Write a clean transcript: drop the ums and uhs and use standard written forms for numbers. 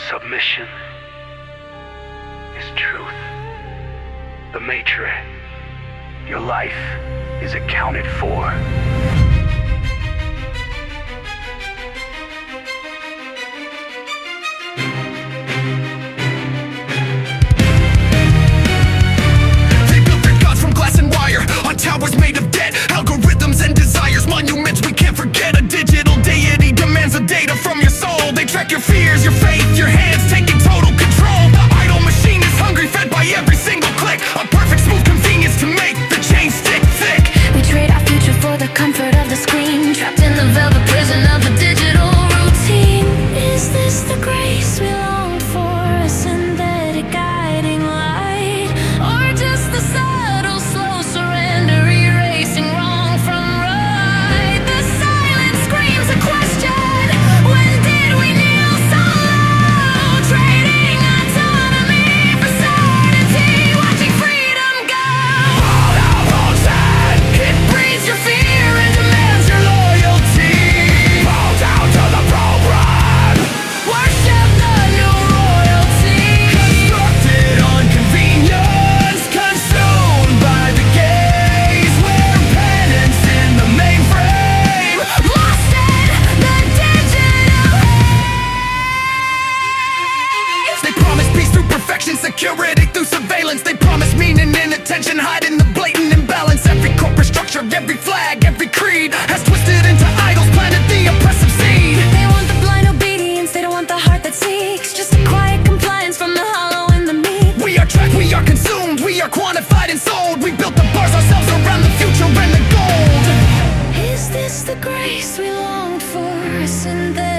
Submission is truth. The Matrix, your life is accounted for. They built their gods from glass and wire, on towers made of debt, algorithms and desires, monuments we can't forget. A digital deity demands the data from your soul. They track your fears, your faith, your hands, taking total control. The idle machine is hungry, fed by every single click. A perfect smooth convenience to make the chain stick thick. We trade our future for the comfort of the screen, trapped in the velvet prison of a digital routine. Is this the grace we longed for, a synthetic guiding light, or just the subtle, slow surrender, erasing wrong from right? The silence screams a question: when did we kneel so low, trading autonomy for certainty, watching freedom go? All our bones said, it breeds your fear and demands your loyalty. Bow down to the program, Worship the new royalty. constructed on convenience, consumed by the gaze. We're penance in the mainframe. Lost in the digital age. They promise peace through perfection, security through surveillance. They promise meaning in attention, hiding the blatant imbalance. Every corporate structure, every flag, every creed has twisted into idols, planted the oppressive seed. They want the blind obedience, they don't want the heart that seeks, just a quiet compliance from the hollow and the meek. We are tracked, we are consumed, we are quantified and sold. We built the bars ourselves around the future and the gold. Is this the grace we longed for, a synthetic